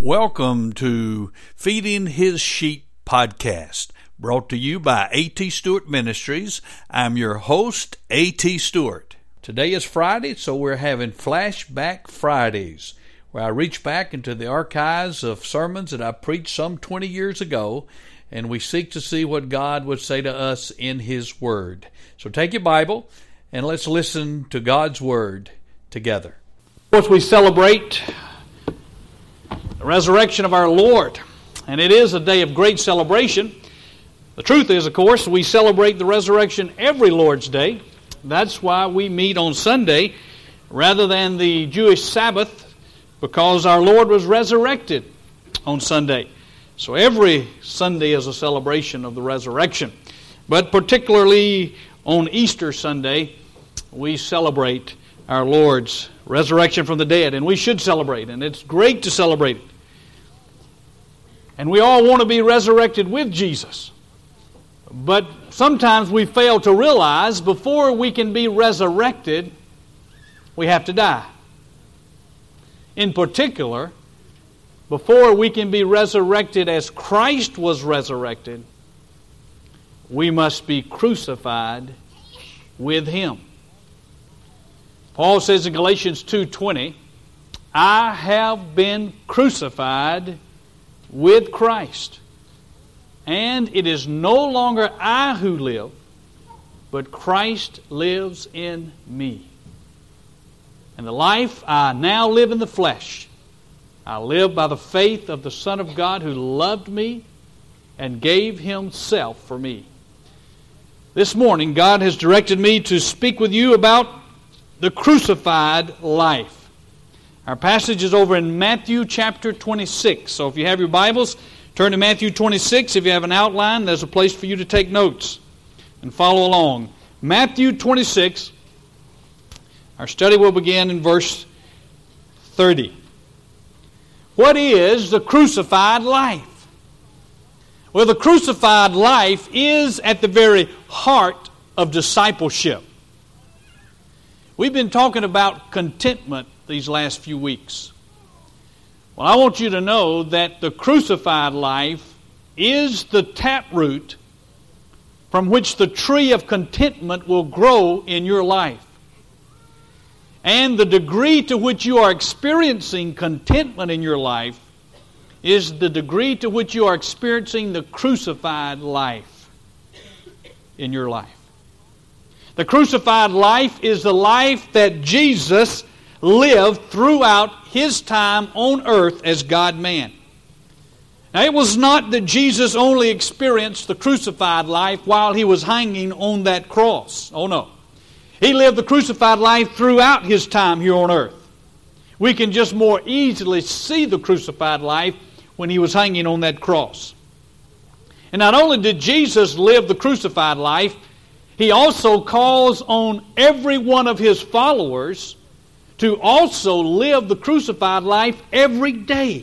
Welcome to Feeding His Sheep podcast, brought to you by A.T. Stewart Ministries. I'm your host, A.T. Stewart. Today is Friday, so we're having Flashback Fridays, where I reach back into the archives of sermons that I preached some 20 years ago, and we seek to see what God would say to us in His Word. So take your Bible, and let's listen to God's Word together. Of course, we celebrate the resurrection of our Lord, and it is a day of great celebration. The truth is, of course, we celebrate the resurrection every Lord's Day. That's why we meet on Sunday rather than the Jewish Sabbath, because our Lord was resurrected on Sunday. So every Sunday is a celebration of the resurrection. But particularly on Easter Sunday, we celebrate our Lord's resurrection from the dead, and we should celebrate, and it's great to celebrate it. And we all want to be resurrected with Jesus. But sometimes we fail to realize before we can be resurrected, we have to die. In particular, before we can be resurrected as Christ was resurrected, we must be crucified with Him. Paul says in Galatians 2:20, I have been crucified with Christ, and it is no longer I who live, but Christ lives in me. And the life I now live in the flesh, I live by the faith of the Son of God who loved me and gave Himself for me. This morning, God has directed me to speak with you about the crucified life. Our passage is over in Matthew chapter 26. So if you have your Bibles, turn to Matthew 26. If you have an outline, there's a place for you to take notes and follow along. Matthew 26. Our study will begin in verse 30. What is the crucified life? Well, the crucified life is at the very heart of discipleship. We've been talking about contentment these last few weeks. Well, I want you to know that the crucified life is the taproot from which the tree of contentment will grow in your life. And the degree to which you are experiencing contentment in your life is the degree to which you are experiencing the crucified life in your life. The crucified life is the life that Jesus lived throughout His time on earth as God-man. Now, it was not that Jesus only experienced the crucified life while He was hanging on that cross. Oh no. He lived the crucified life throughout His time here on earth. We can just more easily see the crucified life when He was hanging on that cross. And not only did Jesus live the crucified life, He also calls on every one of His followers to also live the crucified life every day.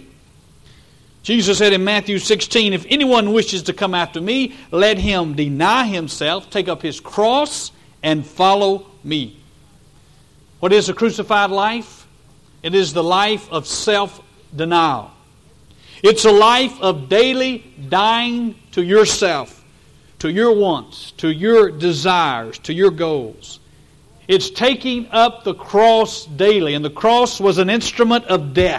Jesus said in Matthew 16, if anyone wishes to come after me, let him deny himself, take up his cross, and follow me. What is a crucified life? It is the life of self-denial. It's a life of daily dying to yourself, to your wants, to your desires, to your goals. It's taking up the cross daily, and the cross was an instrument of death.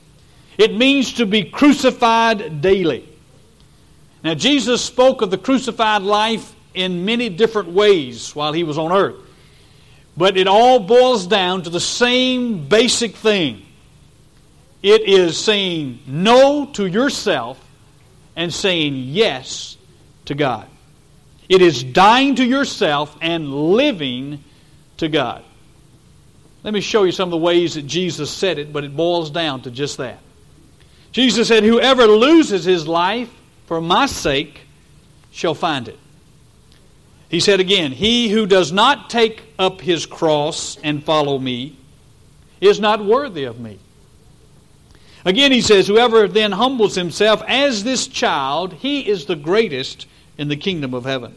It means to be crucified daily. Now, Jesus spoke of the crucified life in many different ways while He was on earth. But it all boils down to the same basic thing. It is saying no to yourself and saying yes to God. It is dying to yourself and living to God. Let me show you some of the ways that Jesus said it, but it boils down to just that. Jesus said, whoever loses his life for my sake shall find it. He said again, he who does not take up his cross and follow me is not worthy of me. Again, he says, whoever then humbles himself as this child, he is the greatest in the kingdom of heaven.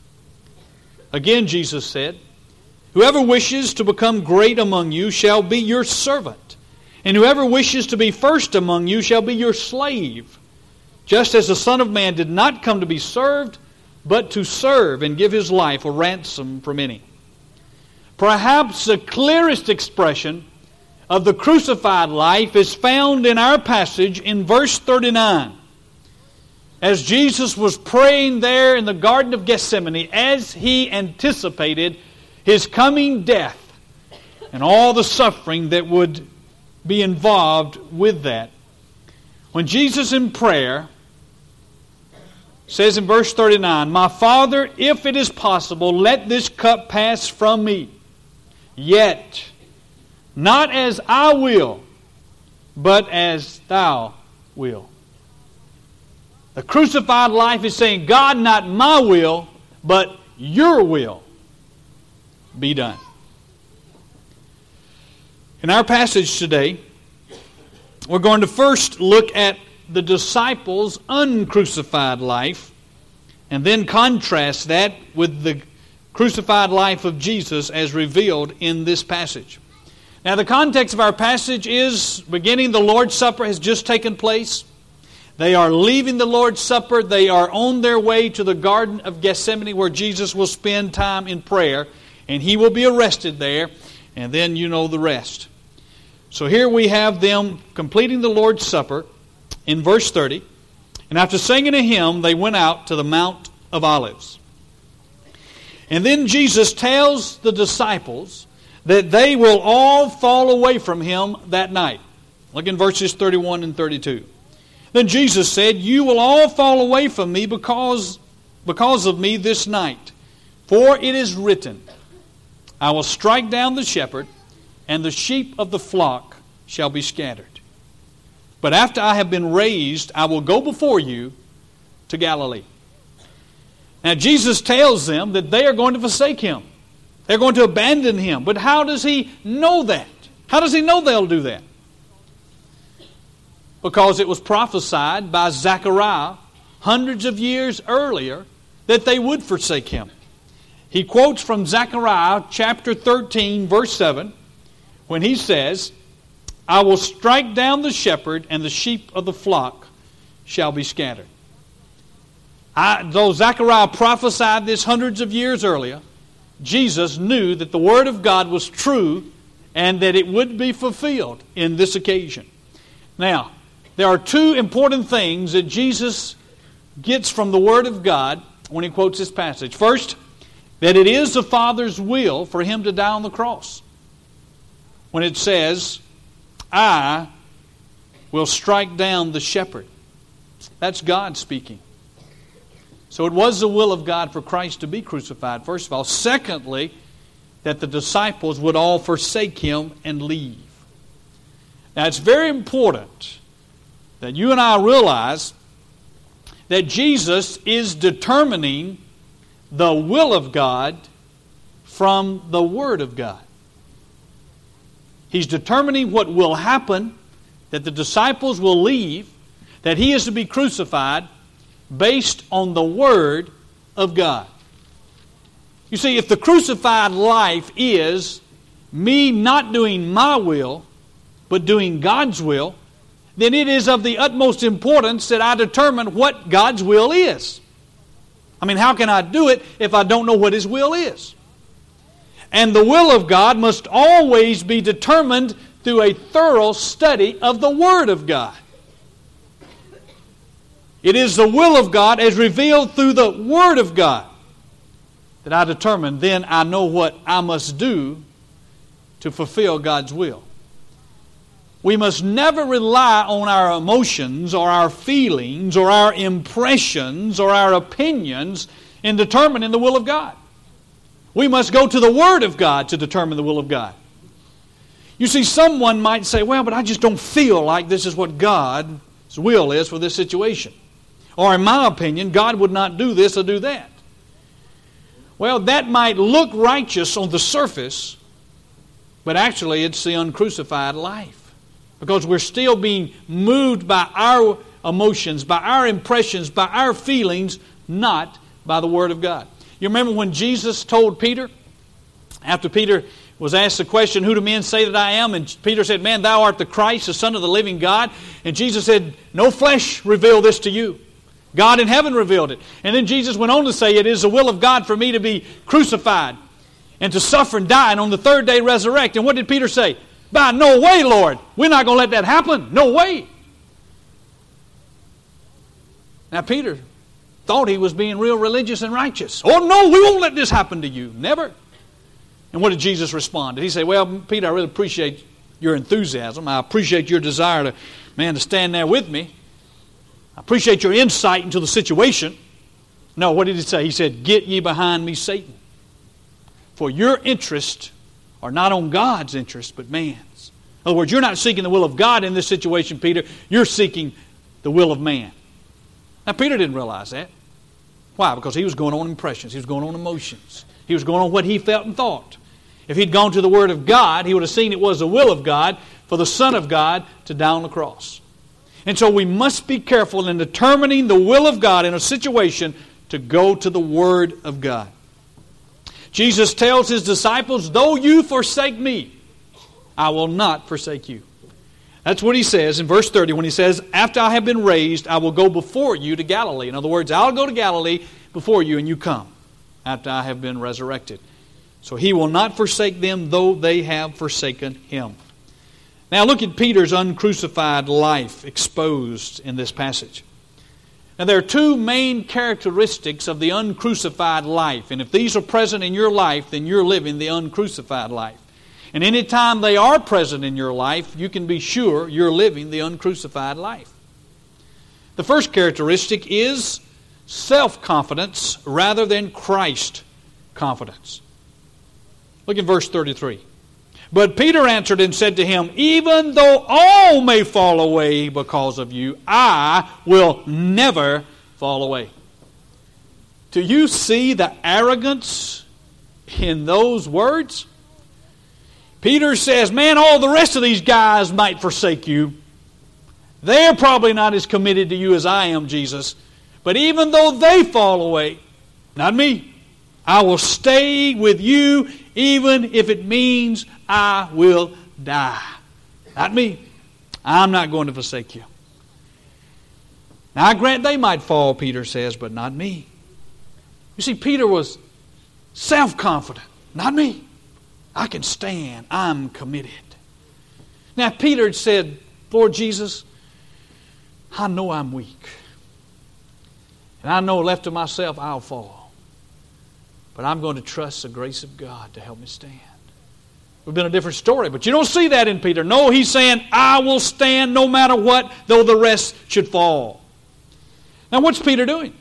Again, Jesus said, whoever wishes to become great among you shall be your servant. And whoever wishes to be first among you shall be your slave, just as the Son of Man did not come to be served, but to serve and give His life a ransom for many. Perhaps the clearest expression of the crucified life is found in our passage in verse 39. As Jesus was praying there in the Garden of Gethsemane, as He anticipated His coming death and all the suffering that would be involved with that. When Jesus in prayer says in verse 39, "My Father, if it is possible, let this cup pass from me. Yet, not as I will, but as Thou wilt." The crucified life is saying, God, not my will, but Your will be done. In our passage today, we're going to first look at the disciples' uncrucified life, and then contrast that with the crucified life of Jesus as revealed in this passage. Now, the context of our passage is beginning the Lord's Supper has just taken place. They are leaving the Lord's Supper. They are on their way to the Garden of Gethsemane, where Jesus will spend time in prayer, and He will be arrested there, and then you know the rest. So here we have them completing the Lord's Supper in verse 30. And after singing a hymn, they went out to the Mount of Olives. And then Jesus tells the disciples that they will all fall away from Him that night. Look in verses 31 and 32. Then Jesus said, "You will all fall away from me because of me this night. For it is written, I will strike down the shepherd, and the sheep of the flock shall be scattered. But after I have been raised, I will go before you to Galilee." Now Jesus tells them that they are going to forsake Him. They're going to abandon Him. But how does He know that? How does He know they'll do that? Because it was prophesied by Zechariah hundreds of years earlier that they would forsake Him. He quotes from Zechariah chapter 13, verse 7, when he says, "I will strike down the shepherd, and the sheep of the flock shall be scattered." Though Zechariah prophesied this hundreds of years earlier, Jesus knew that the Word of God was true and that it would be fulfilled in this occasion. Now, there are two important things that Jesus gets from the Word of God when He quotes this passage. First, that it is the Father's will for Him to die on the cross. When it says, "I will strike down the shepherd." That's God speaking. So it was the will of God for Christ to be crucified, first of all. Secondly, that the disciples would all forsake Him and leave. Now it's very important that you and I realize that Jesus is determining the will of God from the Word of God. He's determining what will happen, that the disciples will leave, that He is to be crucified based on the Word of God. You see, if the crucified life is me not doing my will, but doing God's will, then it is of the utmost importance that I determine what God's will is. I mean, how can I do it if I don't know what His will is? And the will of God must always be determined through a thorough study of the Word of God. It is the will of God as revealed through the Word of God that I determine. Then I know what I must do to fulfill God's will. We must never rely on our emotions or our feelings or our impressions or our opinions in determining the will of God. We must go to the Word of God to determine the will of God. You see, someone might say, "Well, but I just don't feel like this is what God's will is for this situation." Or in my opinion, God would not do this or do that. Well, that might look righteous on the surface, but actually it's the uncrucified life. Because we're still being moved by our emotions, by our impressions, by our feelings, not by the Word of God. You remember when Jesus told Peter, after Peter was asked the question, who do men say that I am? And Peter said, man, thou art the Christ, the Son of the living God. And Jesus said, no flesh revealed this to you. God in heaven revealed it. And then Jesus went on to say, it is the will of God for me to be crucified and to suffer and die and on the third day resurrect. And what did Peter say? By no way, Lord. We're not going to let that happen. No way. Now Peter thought he was being real religious and righteous. Oh no, we won't let this happen to you. Never. And what did Jesus respond? Did he say, well, Peter, I really appreciate your enthusiasm. I appreciate your desire to stand there with me. I appreciate your insight into the situation. No, what did he say? He said, get ye behind me, Satan. For your interests are not on God's interest, but man's. In other words, you're not seeking the will of God in this situation, Peter. You're seeking the will of man. Now, Peter didn't realize that. Why? Because he was going on impressions. He was going on emotions. He was going on what he felt and thought. If he'd gone to the Word of God, he would have seen it was the will of God for the Son of God to die on the cross. And so we must be careful in determining the will of God in a situation to go to the Word of God. Jesus tells His disciples, though you forsake me, I will not forsake you. That's what He says in verse 30 when He says, after I have been raised, I will go before you to Galilee. In other words, I'll go to Galilee before you and you come after I have been resurrected. So He will not forsake them, though they have forsaken Him. Now look at Peter's uncrucified life exposed in this passage. Now there are two main characteristics of the uncrucified life. And if these are present in your life, then you're living the uncrucified life. And any time they are present in your life, you can be sure you're living the uncrucified life. The first characteristic is self-confidence rather than Christ confidence. Look at verse 33. But Peter answered and said to him, even though all may fall away because of you, I will never fall away. Do you see the arrogance in those words? Peter says, man, all the rest of these guys might forsake you. They're probably not as committed to you as I am, Jesus. But even though they fall away, not me, I will stay with you even if it means I will die. Not me. I'm not going to forsake you. Now I grant they might fall, Peter says, but not me. You see, Peter was self-confident. Not me. I can stand. I'm committed. Now Peter had said, Lord Jesus, I know I'm weak. And I know left to myself I'll fall. But I'm going to trust the grace of God to help me stand. It would have been a different story, but you don't see that in Peter. No, he's saying, I will stand no matter what, though the rest should fall. Now what's Peter doing?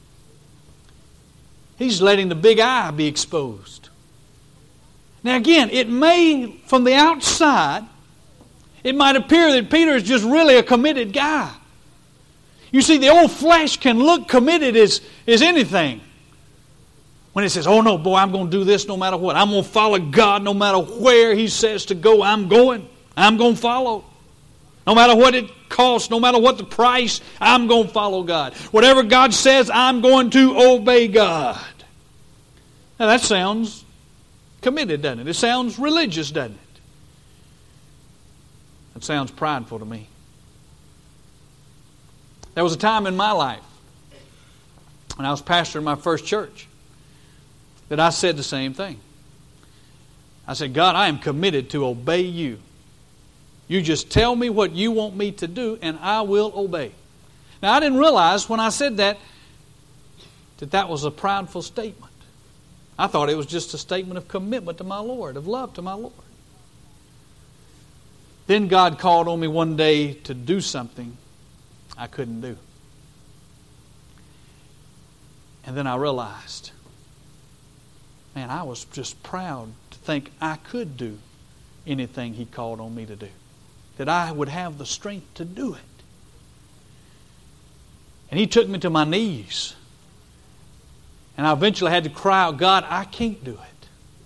He's letting the big eye be exposed. Now again, it may, from the outside, it might appear that Peter is just really a committed guy. You see, the old flesh can look committed as anything. When it says, oh no, boy, I'm going to do this no matter what. I'm going to follow God no matter where He says to go. I'm going. I'm going to follow. No matter what it costs, no matter what the price, I'm going to follow God. Whatever God says, I'm going to obey God. Now that sounds committed, doesn't it? It sounds religious, doesn't it? It sounds prideful to me. There was a time in my life when I was pastoring my first church that I said the same thing. I said, God, I am committed to obey you. You just tell me what you want me to do and I will obey. Now I didn't realize when I said that was a prideful statement. I thought it was just a statement of commitment to my Lord, of love to my Lord. Then God called on me one day to do something I couldn't do. And then I realized, man, I was just proud to think I could do anything He called on me to do. That I would have the strength to do it. And He took me to my knees. And I eventually had to cry out, God, I can't do it.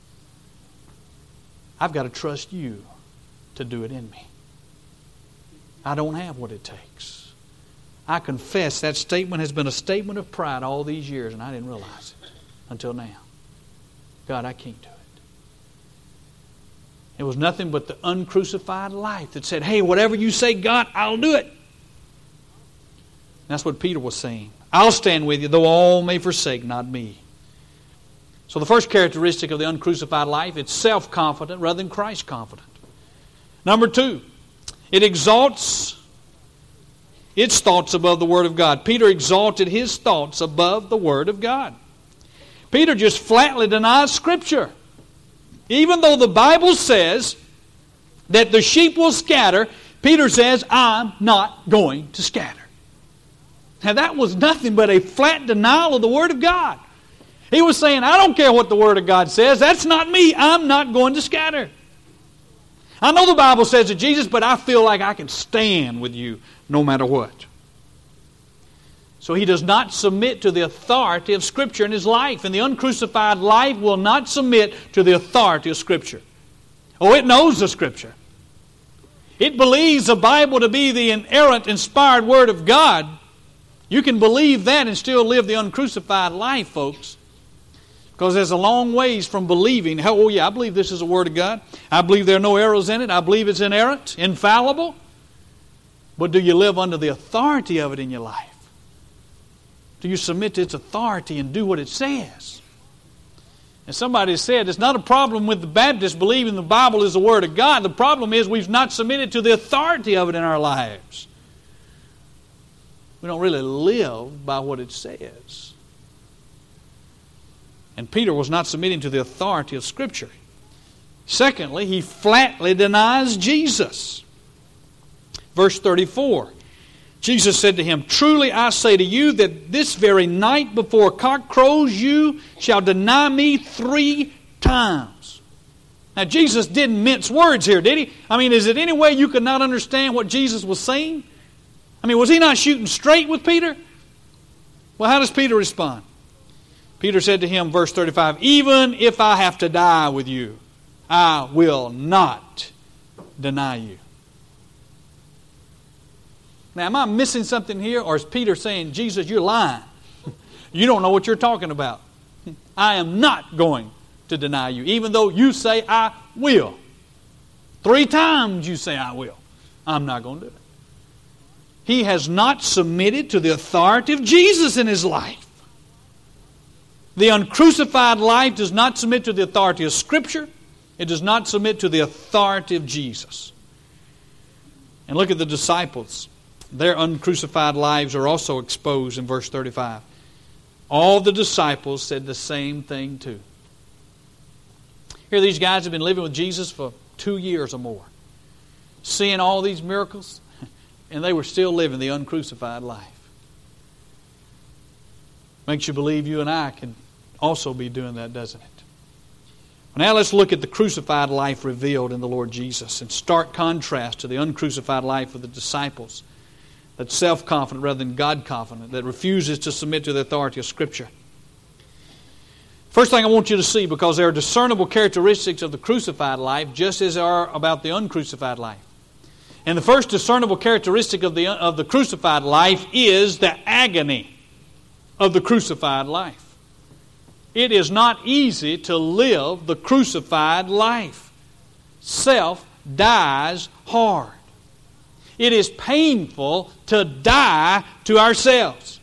I've got to trust you to do it in me. I don't have what it takes. I confess that statement has been a statement of pride all these years, and I didn't realize it until now. God, I can't do it. It was nothing but the uncrucified life that said, hey, whatever you say, God, I'll do it. That's what Peter was saying. I'll stand with you, though all may forsake, not me. So the first characteristic of the uncrucified life, it's self-confident rather than Christ-confident. Number 2, it exalts its thoughts above the Word of God. Peter exalted his thoughts above the Word of God. Peter just flatly denies Scripture. Even though the Bible says that the sheep will scatter, Peter says, I'm not going to scatter. Now that was nothing but a flat denial of the Word of God. He was saying, I don't care what the Word of God says. That's not me. I'm not going to scatter. I know the Bible says it, Jesus, but I feel like I can stand with you no matter what. So he does not submit to the authority of Scripture in his life. And the uncrucified life will not submit to the authority of Scripture. Oh, it knows the Scripture. It believes the Bible to be the inerrant, inspired Word of God. You can believe that and still live the uncrucified life, folks. Because there's a long ways from believing, oh yeah, I believe this is the Word of God. I believe there are no errors in it. I believe it's inerrant, infallible. But do you live under the authority of it in your life? Do you submit to its authority and do what it says? And somebody said, it's not a problem with the Baptists believing the Bible is the Word of God. The problem is we've not submitted to the authority of it in our lives. We don't really live by what it says. And Peter was not submitting to the authority of Scripture. Secondly, he flatly denies Jesus. Verse 34, Jesus said to him, truly I say to you that this very night before cock crows you shall deny me 3 times. Now Jesus didn't mince words here, did he? I mean, is it any way you could not understand what Jesus was saying? I mean, was he not shooting straight with Peter? Well, how does Peter respond? Peter said to him, verse 35, even if I have to die with you, I will not deny you. Now, am I missing something here? Or is Peter saying, Jesus, you're lying. You don't know what you're talking about. I am not going to deny you, even though you say I will. 3 times you say I will. I'm not going to do it. He has not submitted to the authority of Jesus in his life. The uncrucified life does not submit to the authority of Scripture. It does not submit to the authority of Jesus. And look at the disciples. Their uncrucified lives are also exposed in verse 35. All the disciples said the same thing too. Here these guys have been living with Jesus for 2 years or more, seeing all these miracles, and they were still living the uncrucified life. Makes you believe you and I can also be doing that, doesn't it? Now let's look at the crucified life revealed in the Lord Jesus in stark contrast to the uncrucified life of the disciples. That's self-confident rather than God-confident, that refuses to submit to the authority of Scripture. First thing I want you to see, because there are discernible characteristics of the crucified life just as there are about the uncrucified life. And the first discernible characteristic of the crucified life is the agony of the crucified life. It is not easy to live the crucified life. Self dies hard. It is painful to die to ourselves.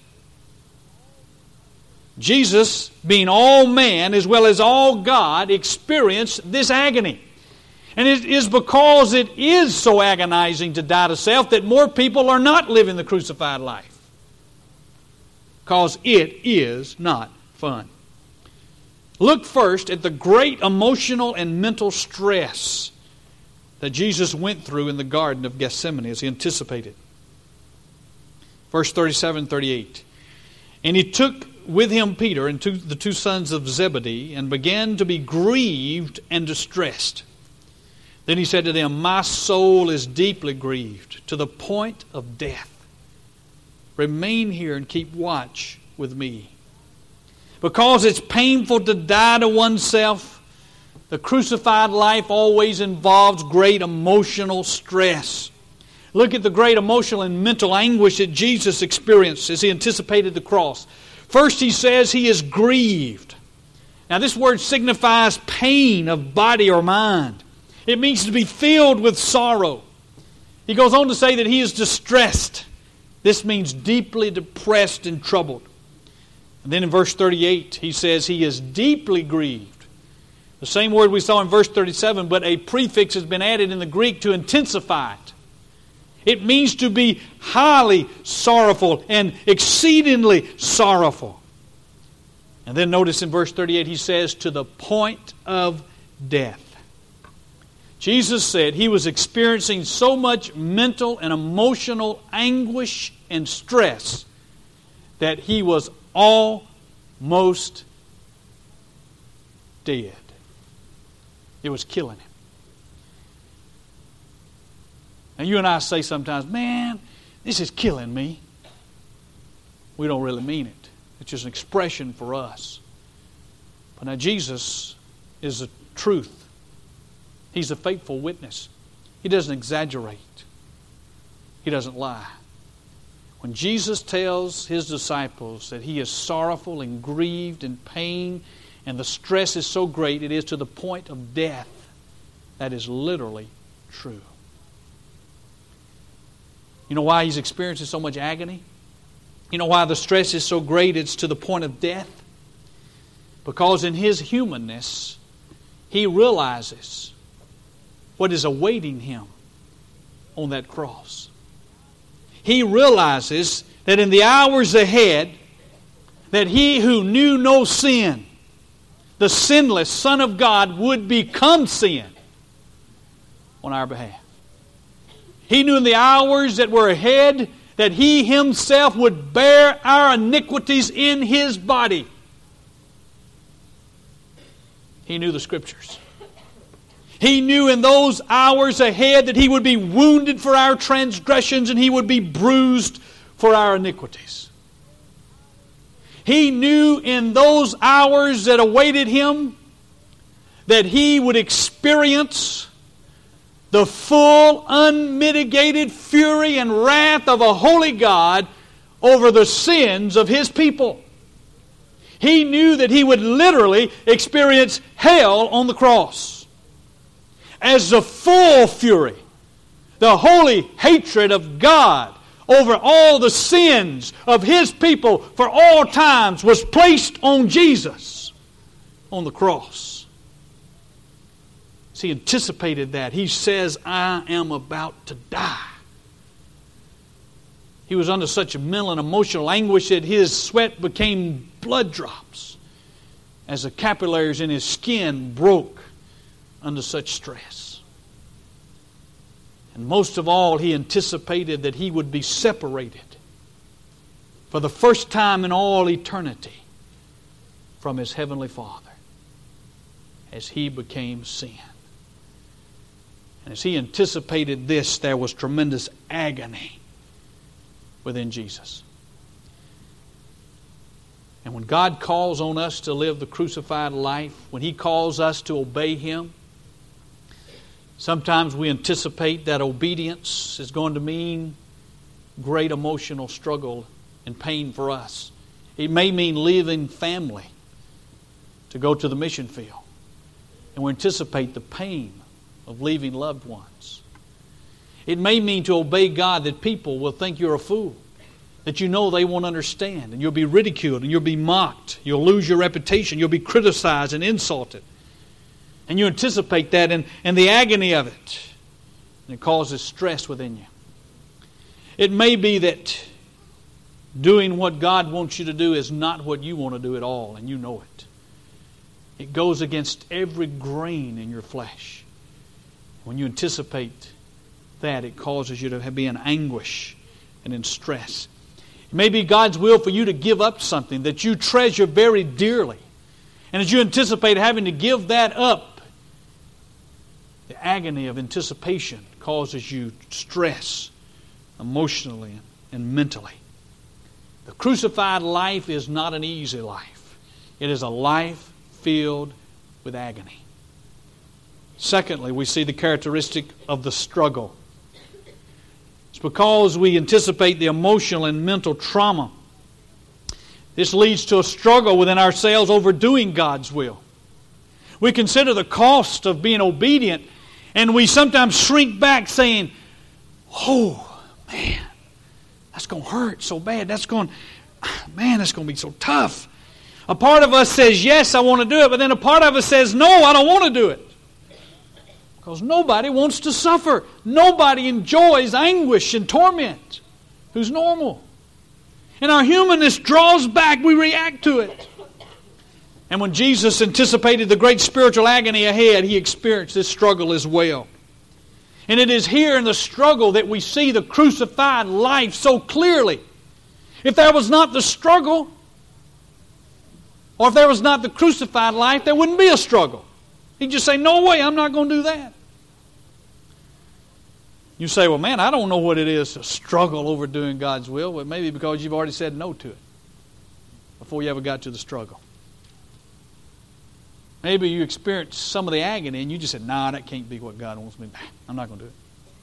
Jesus, being all man as well as all God, experienced this agony. And it is because it is so agonizing to die to self that more people are not living the crucified life. Because it is not fun. Look first at the great emotional and mental stress that Jesus went through in the Garden of Gethsemane as he anticipated. Verse 37 and 38. And he took with him Peter and the 2 sons of Zebedee and began to be grieved and distressed. Then he said to them, my soul is deeply grieved to the point of death. Remain here and keep watch with me. Because it's painful to die to oneself, the crucified life always involves great emotional stress. Look at the great emotional and mental anguish that Jesus experienced as he anticipated the cross. First he says he is grieved. Now this word signifies pain of body or mind. It means to be filled with sorrow. He goes on to say that he is distressed. This means deeply depressed and troubled. And then in verse 38, he says he is deeply grieved. The same word we saw in verse 37, but a prefix has been added in the Greek to intensify it. It means to be highly sorrowful and exceedingly sorrowful. And then notice in verse 38 he says, to the point of death. Jesus said he was experiencing so much mental and emotional anguish and stress that he was almost dead. It was killing him. And you and I say sometimes, man, this is killing me. We don't really mean it. It's just an expression for us. But now Jesus is the truth. He's a faithful witness. He doesn't exaggerate. He doesn't lie. When Jesus tells His disciples that He is sorrowful and grieved and pain, and the stress is so great it is to the point of death, that is literally true. You know why He's experiencing so much agony? You know why the stress is so great it's to the point of death? Because in His humanness, He realizes what is awaiting Him on that cross. He realizes that in the hours ahead, that He who knew no sin, the sinless Son of God, would become sin on our behalf. He knew in the hours that were ahead that He Himself would bear our iniquities in His body. He knew the Scriptures. He knew in those hours ahead that He would be wounded for our transgressions and He would be bruised for our iniquities. He knew in those hours that awaited Him that He would experience the full, unmitigated fury and wrath of a holy God over the sins of His people. He knew that He would literally experience hell on the cross as the full fury, the holy hatred of God over all the sins of His people for all times was placed on Jesus on the cross. He anticipated that. He says, I am about to die. He was under such mental and emotional anguish that his sweat became blood drops as the capillaries in his skin broke under such stress. And most of all, he anticipated that he would be separated for the first time in all eternity from his heavenly Father as he became sin. And as he anticipated this, there was tremendous agony within Jesus. And when God calls on us to live the crucified life, when He calls us to obey Him, sometimes we anticipate that obedience is going to mean great emotional struggle and pain for us. It may mean leaving family to go to the mission field. And we anticipate the pain of leaving loved ones. It may mean to obey God that people will think you're a fool, that you know they won't understand, and you'll be ridiculed, and you'll be mocked, you'll lose your reputation, you'll be criticized and insulted. And you anticipate that and the agony of it, and it causes stress within you. It may be that doing what God wants you to do is not what you want to do at all, and you know it. It goes against every grain in your flesh. When you anticipate that, it causes you to be in anguish and in stress. It may be God's will for you to give up something that you treasure very dearly. And as you anticipate having to give that up, the agony of anticipation causes you stress emotionally and mentally. The crucified life is not an easy life. It is a life filled with agony. Secondly, we see the characteristic of the struggle. It's because we anticipate the emotional and mental trauma. This leads to a struggle within ourselves over doing God's will. We consider the cost of being obedient, And we sometimes shrink back saying, oh, man, that's going to hurt so bad. That's going to be so tough. A part of us says, yes, I want to do it. But then a part of us says, no, I don't want to do it. Because nobody wants to suffer. Nobody enjoys anguish and torment who's normal. And our humanness draws back. We react to it. And when Jesus anticipated the great spiritual agony ahead, He experienced this struggle as well. And it is here in the struggle that we see the crucified life so clearly. If there was not the struggle, or if there was not the crucified life, there wouldn't be a struggle. He'd just say, no way, I'm not going to do that. You say, well, man, I don't know what it is to struggle over doing God's will. Well, maybe because you've already said no to it before you ever got to the struggle. Maybe you experienced some of the agony and you just said, nah, that can't be what God wants me to do. I'm not going to do it.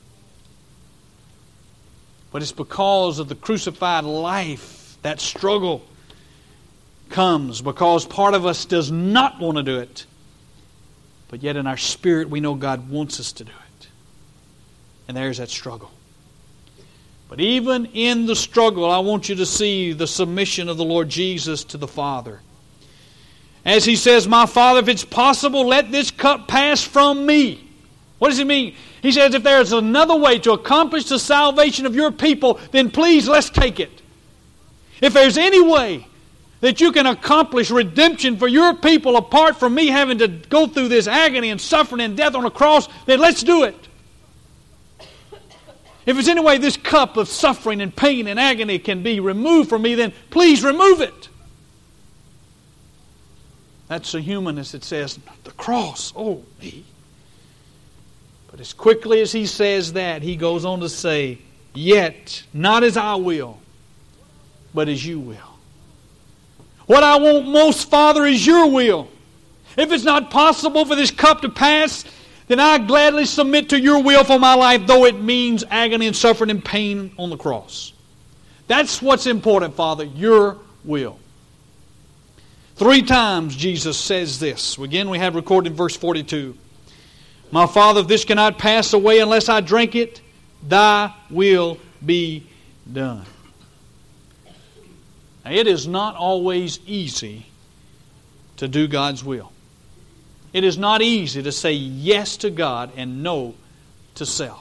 But it's because of the crucified life that struggle comes, because part of us does not want to do it. But yet in our spirit we know God wants us to do it. And there's that struggle. But even in the struggle, I want you to see the submission of the Lord Jesus to the Father. As He says, my Father, if it's possible, let this cup pass from me. What does He mean? He says, if there's another way to accomplish the salvation of your people, then please, let's take it. If there's any way that you can accomplish redemption for your people apart from me having to go through this agony and suffering and death on a cross, then let's do it. If there's any way this cup of suffering and pain and agony can be removed from me, then please remove it. That's the humanness that says, the cross, oh me. But as quickly as He says that, He goes on to say, yet not as I will, but as you will. What I want most, Father, is your will. If it's not possible for this cup to pass, then I gladly submit to your will for my life, though it means agony and suffering and pain on the cross. That's what's important, Father, your will. 3 times Jesus says this. Again, we have recorded in verse 42. My Father, if this cannot pass away unless I drink it, thy will be done. Now, it is not always easy to do God's will. It is not easy to say yes to God and no to self.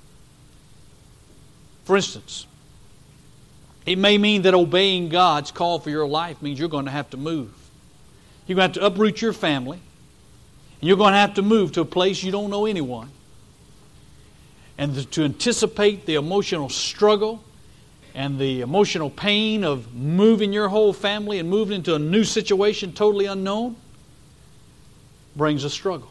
For instance, it may mean that obeying God's call for your life means you're going to have to move. You're going to have to uproot your family. And you're going to have to move to a place you don't know anyone. And to anticipate the emotional struggle and the emotional pain of moving your whole family and moving into a new situation totally unknown brings a struggle.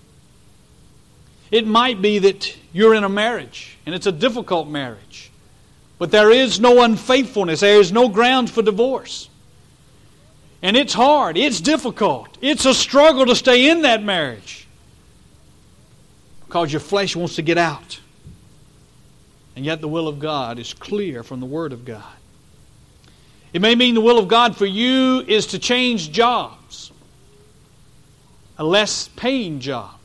It might be that you're in a marriage and it's a difficult marriage, but there is no unfaithfulness. There is no grounds for divorce. And it's hard. It's difficult. It's a struggle to stay in that marriage because your flesh wants to get out. And yet the will of God is clear from the Word of God. It may mean the will of God for you is to change jobs. A less paying job.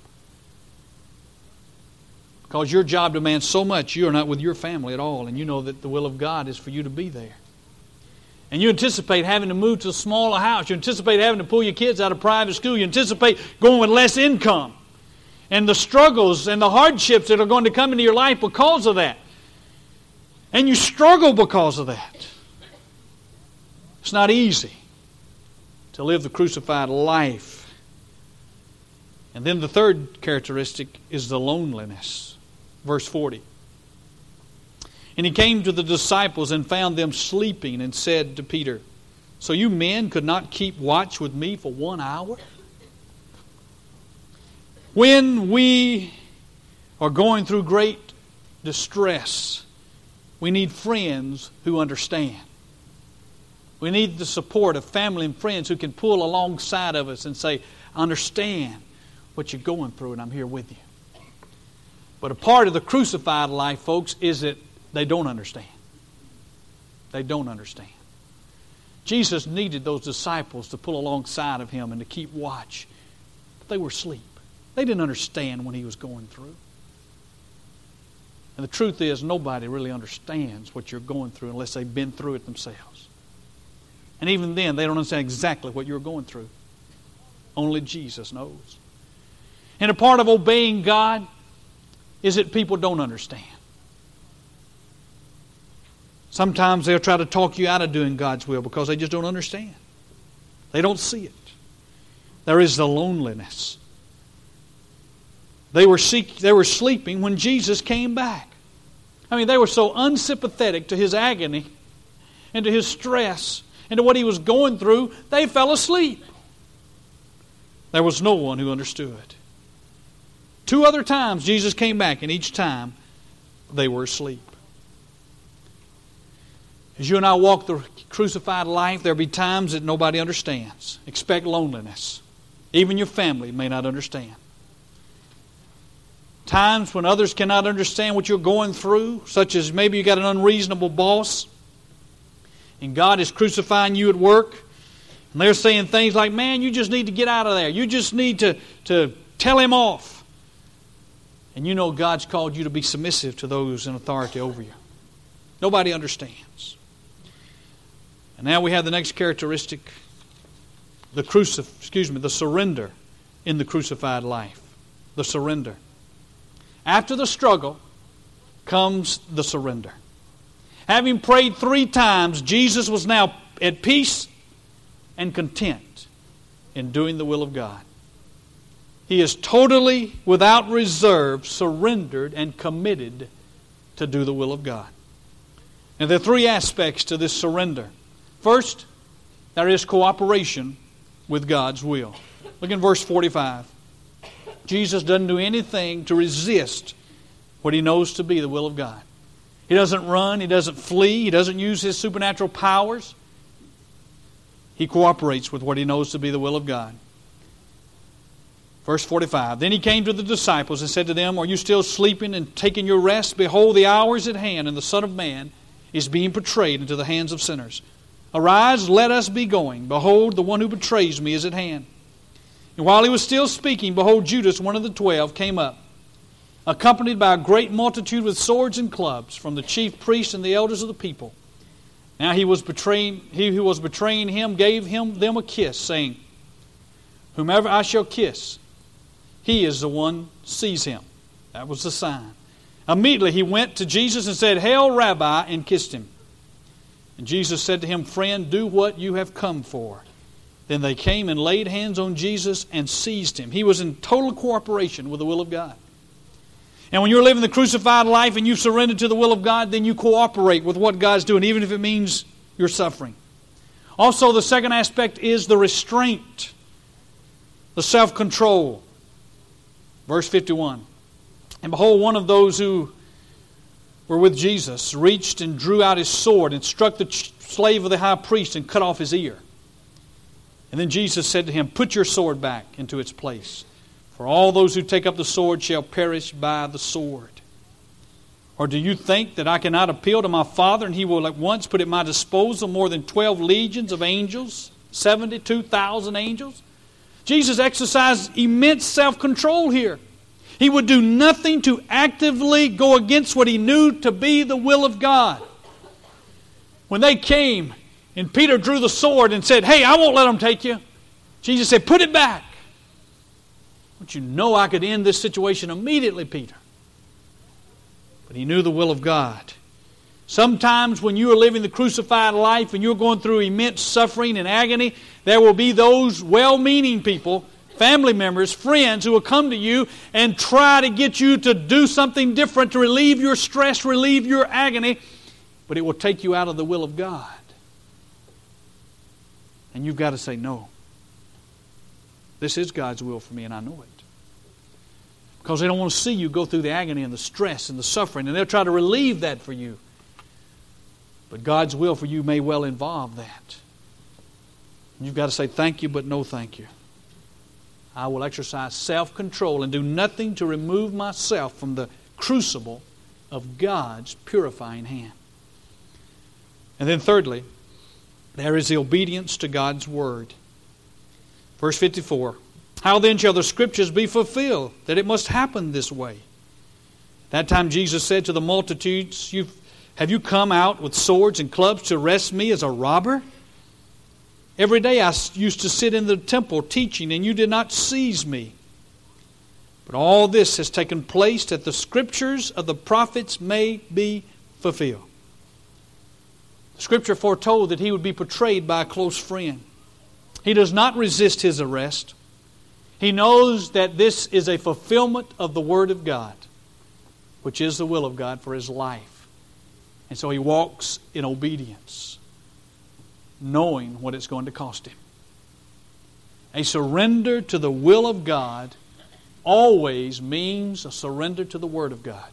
Because your job demands so much, you are not with your family at all, and you know that the will of God is for you to be there. And you anticipate having to move to a smaller house. You anticipate having to pull your kids out of private school. You anticipate going with less income. And the struggles and the hardships that are going to come into your life because of that. And you struggle because of that. It's not easy to live the crucified life. And then the third characteristic is the loneliness. Verse 40. And He came to the disciples and found them sleeping and said to Peter, so you men could not keep watch with me for 1 hour? When we are going through great distress, we need friends who understand. We need the support of family and friends who can pull alongside of us and say, I understand what you're going through and I'm here with you. But a part of the crucified life, folks, is that they don't understand. They don't understand. Jesus needed those disciples to pull alongside of Him and to keep watch. But they were asleep. They didn't understand when He was going through. And the truth is, nobody really understands what you're going through unless they've been through it themselves. And even then, they don't understand exactly what you're going through. Only Jesus knows. And a part of obeying God is that people don't understand. Sometimes they'll try to talk you out of doing God's will because they just don't understand. They don't see it. There is the loneliness. They were sleeping when Jesus came back. I mean, they were so unsympathetic to His agony and to His stress and to what He was going through, they fell asleep. There was no one who understood. 2 other times Jesus came back, and each time they were asleep. As you and I walk the crucified life, there'll be times that nobody understands. Expect loneliness. Even your family may not understand. Times when others cannot understand what you're going through, such as maybe you got an unreasonable boss, and God is crucifying you at work, and they're saying things like, man, you just need to get out of there. You just need to tell him off. And you know God's called you to be submissive to those in authority over you. Nobody understands. And now we have the next characteristic, the surrender in the crucified life. The surrender. After the struggle comes the surrender. Having prayed 3 times, Jesus was now at peace and content in doing the will of God. He is totally, without reserve, surrendered and committed to do the will of God. And there are 3 aspects to this surrender. First, there is cooperation with God's will. Look in verse 45. Jesus doesn't do anything to resist what He knows to be the will of God. He doesn't run. He doesn't flee. He doesn't use His supernatural powers. He cooperates with what He knows to be the will of God. Verse 45. Then He came to the disciples and said to them, are you still sleeping and taking your rest? Behold, the hour is at hand, and the Son of Man is being betrayed into the hands of sinners. Arise, let us be going. Behold, the one who betrays me is at hand. And while he was still speaking, behold, Judas, one of the 12, came up, accompanied by a great multitude with swords and clubs, from the chief priests and the elders of the people. Now he who was betraying him gave them a kiss, saying, whomever I shall kiss, he is the one, seize him. That was the sign. Immediately he went to Jesus and said, Hail, Rabbi, and kissed him. And Jesus said to him, Friend, do what you have come for. Then they came and laid hands on Jesus and seized him. He was in total cooperation with the will of God. And when you're living the crucified life and you surrender to the will of God, then you cooperate with what God's doing, even if it means you're suffering. Also, the second aspect is the restraint, the self-control. Verse 51. And behold, one of those who were with Jesus reached and drew out his sword and struck the slave of the high priest and cut off his ear. And then Jesus said to him, Put your sword back into its place, for all those who take up the sword shall perish by the sword. Or do you think that I cannot appeal to my Father, and He will at once put at my disposal more than 12 legions of angels, 72,000 angels? Jesus exercised immense self-control here. He would do nothing to actively go against what He knew to be the will of God. When they came and Peter drew the sword and said, Hey, I won't let them take you, Jesus said, Put it back. Don't you know I could end this situation immediately, Peter? But he knew the will of God. Sometimes when you are living the crucified life and you're going through immense suffering and agony, there will be those well-meaning people, family members, friends who will come to you and try to get you to do something different to relieve your stress, relieve your agony, but it will take you out of the will of God. And you've got to say, no. This is God's will for me, and I know it. Because they don't want to see you go through the agony and the stress and the suffering, and they'll try to relieve that for you. But God's will for you may well involve that. And you've got to say, thank you, but no thank you. I will exercise self-control and do nothing to remove myself from the crucible of God's purifying hand. And then thirdly, there is the obedience to God's Word. Verse 54, How then shall the Scriptures be fulfilled, that it must happen this way? That time Jesus said to the multitudes, have you come out with swords and clubs to arrest me as a robber? Every day I used to sit in the temple teaching, and you did not seize me. But all this has taken place that the Scriptures of the prophets may be fulfilled. The Scripture foretold that he would be betrayed by a close friend. He does not resist his arrest. He knows that this is a fulfillment of the Word of God, which is the will of God for his life. And so he walks in obedience, knowing what it's going to cost him. A surrender to the will of God always means a surrender to the Word of God.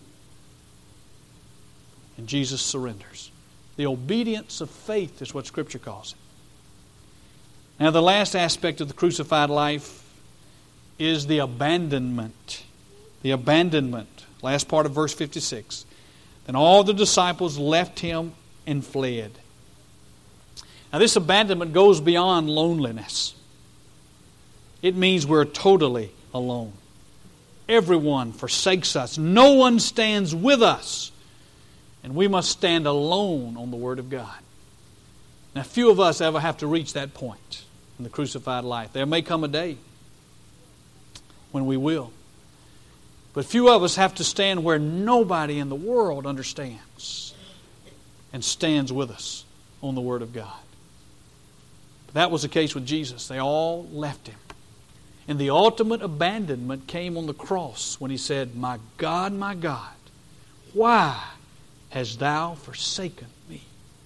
And Jesus surrenders. The obedience of faith is what Scripture calls it. Now, the last aspect of the crucified life is the abandonment. The abandonment. Last part of verse 56. Then all the disciples left him and fled. Now, this abandonment goes beyond loneliness. It means we're totally alone. Everyone forsakes us. No one stands with us. And we must stand alone on the Word of God. Now, few of us ever have to reach that point in the crucified life. There may come a day when we will. But few of us have to stand where nobody in the world understands and stands with us on the Word of God. But that was the case with Jesus. They all left Him. And the ultimate abandonment came on the cross when He said, my God, why hast Thou forsaken me?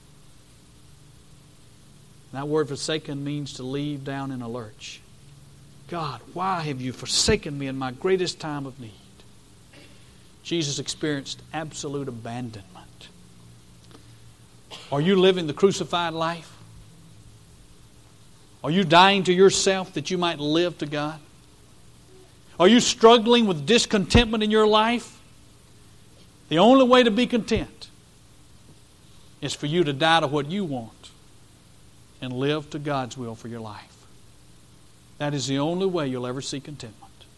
And that word forsaken means to leave down in a lurch. God, why have You forsaken me in my greatest time of need? Jesus experienced absolute abandonment. Are you living the crucified life? Are you dying to yourself that you might live to God? Are you struggling with discontentment in your life? The only way to be content is for you to die to what you want and live to God's will for your life. That is the only way you'll ever see contentment.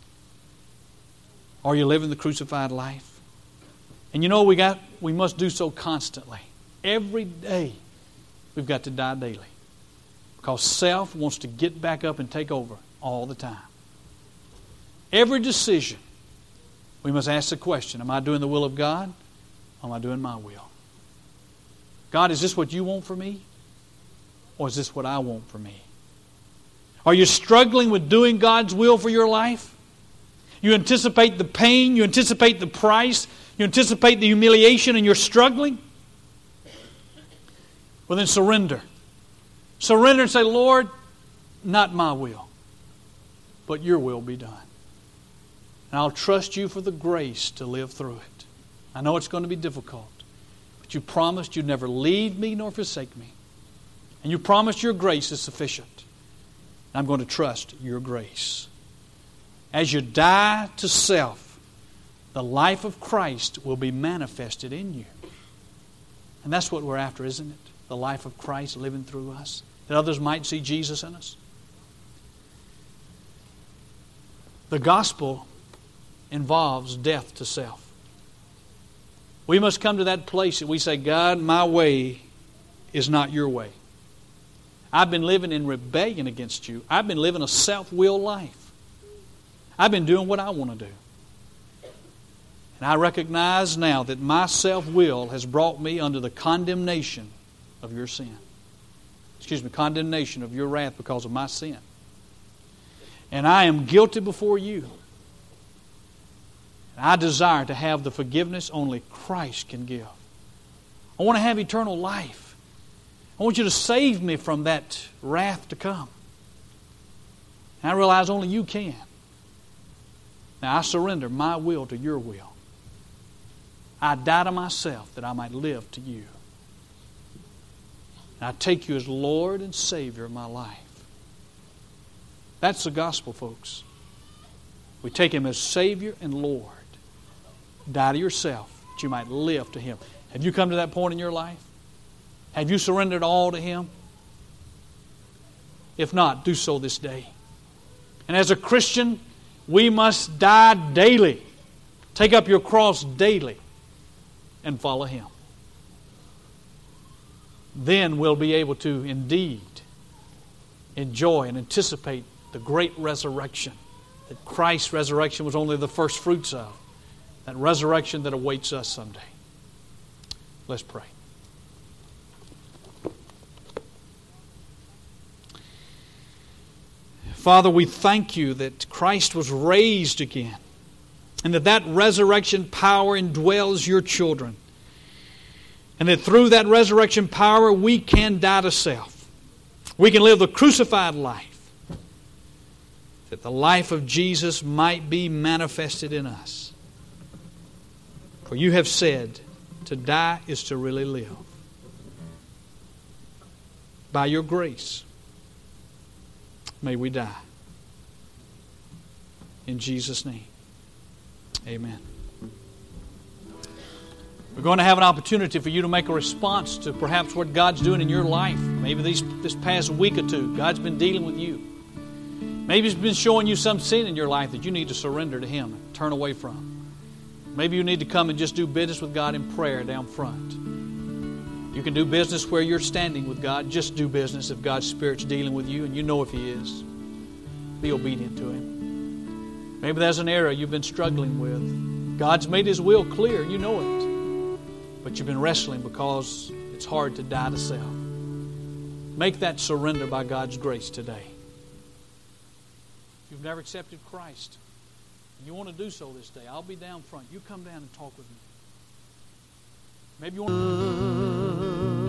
Are you living the crucified life? And you know we must do so constantly. Every day we've got to die daily. Because self wants to get back up and take over all the time. Every decision, we must ask the question, am I doing the will of God or am I doing my will? God, is this what You want for me? Or is this what I want for me? Are you struggling with doing God's will for your life? You anticipate the pain, you anticipate the price, you anticipate the humiliation, and you're struggling? Well, then surrender. Surrender and say, Lord, not my will, but Your will be done. And I'll trust You for the grace to live through it. I know it's going to be difficult, but You promised You'd never leave me nor forsake me. And You promised Your grace is sufficient. And I'm going to trust Your grace. As you die to self, the life of Christ will be manifested in you. And that's what we're after, isn't it? The life of Christ living through us. That others might see Jesus in us. The gospel involves death to self. We must come to that place that we say, God, my way is not Your way. I've been living in rebellion against You. I've been living a self-will life. I've been doing what I want to do. And I recognize now that my self-will has brought me under the condemnation of Your sin. Condemnation of Your wrath because of my sin. And I am guilty before You. And I desire to have the forgiveness only Christ can give. I want to have eternal life. I want You to save me from that wrath to come. And I realize only You can. Now I surrender my will to Your will. I die to myself that I might live to You. And I take You as Lord and Savior of my life. That's the gospel, folks. We take Him as Savior and Lord. Die to yourself that you might live to Him. Have you come to that point in your life? Have you surrendered all to Him? If not, do so this day. And as a Christian, we must die daily. Take up your cross daily and follow Him. Then we'll be able to indeed enjoy and anticipate the great resurrection that Christ's resurrection was only the first fruits of. That resurrection that awaits us someday. Let's pray. Father, we thank You that Christ was raised again, and that resurrection power indwells Your children, and that through that resurrection power we can die to self. We can live the crucified life, that the life of Jesus might be manifested in us. For You have said, to die is to really live. By Your grace, may we die. In Jesus' name, amen. We're going to have an opportunity for you to make a response to perhaps what God's doing in your life. Maybe this past week or two, God's been dealing with you. Maybe He's been showing you some sin in your life that you need to surrender to Him and turn away from. Maybe you need to come and just do business with God in prayer down front. You can do business where you're standing with God. Just do business if God's Spirit's dealing with you, and you know if He is. Be obedient to Him. Maybe there's an area you've been struggling with. God's made His will clear, and you know it. But you've been wrestling because it's hard to die to self. Make that surrender by God's grace today. If you've never accepted Christ, and you want to do so this day, I'll be down front. You come down and talk with me. Maybe you want to...